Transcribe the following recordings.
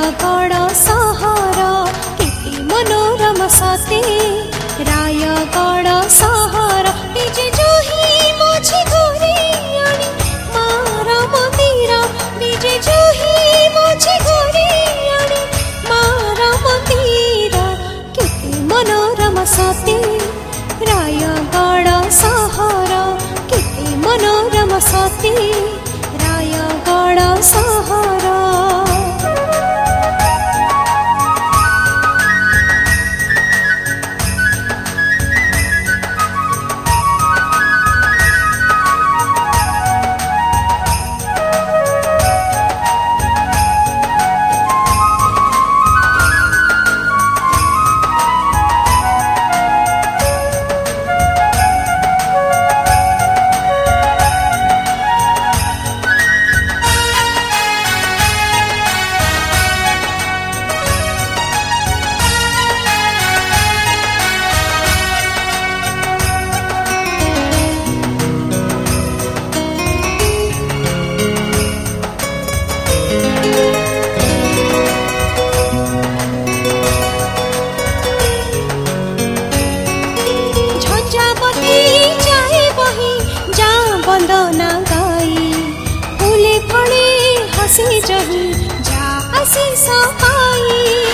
रायगढ़ सहर केते मनोरम सते रायगढ़ सहर निजे जोही माझी घरे आनी मारा मंदिर निजे जोही माझी घरे आनी मारा मंदिर केते मनोरम सते रायगढ़ सहर केते मनोरम सते रायगढ़ सहर। वंदना गाई फूले फले हसी जही जा आशीष पाई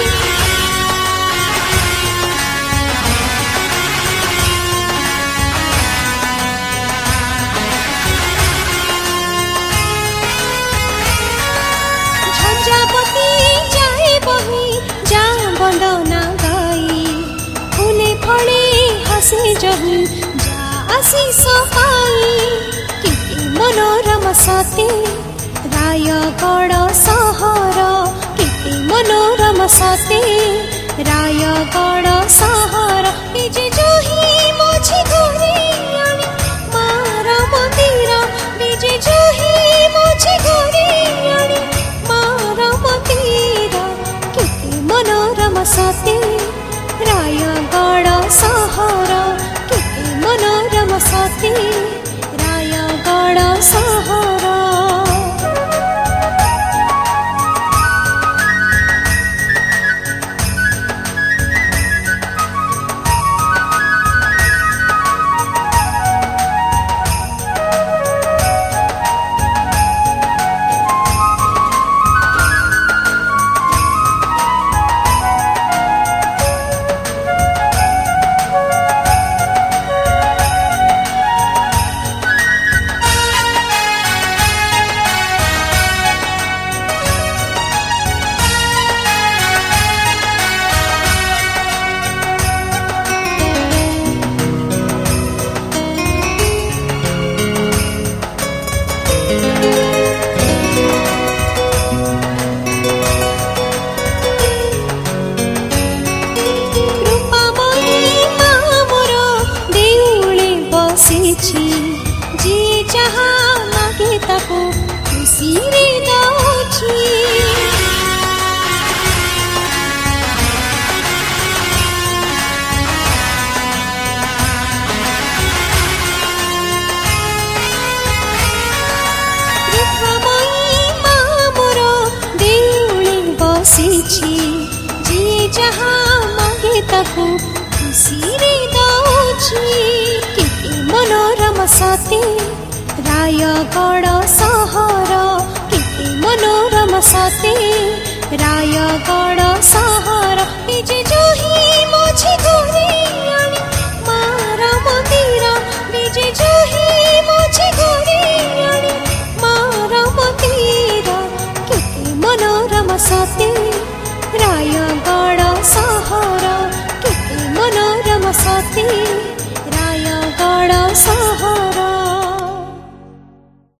झंझावती जाए बही जा वंदना गाई फूले फले हसी जही जा आशीष पाई मनोरम सते रायगढ़ सहर केते मनोरम सते रायगढ़ सहर निजे जोही माझी घरे आनी मारा मंदिर निजे जोही माझी घरे आनी मारा मंदिर केते मनोरम सते रायगढ़ सहर केते मनोरम सते रायगढ़ सहर। जी जहा मागे ताको खुशी रे दौछि रूपमयी माँ मोर देउले बसिछि जी जहा मागे ताको खुशी रे दौछि मनोरम सते रायगढ़ सहर केते मनोरम सते रायगढ़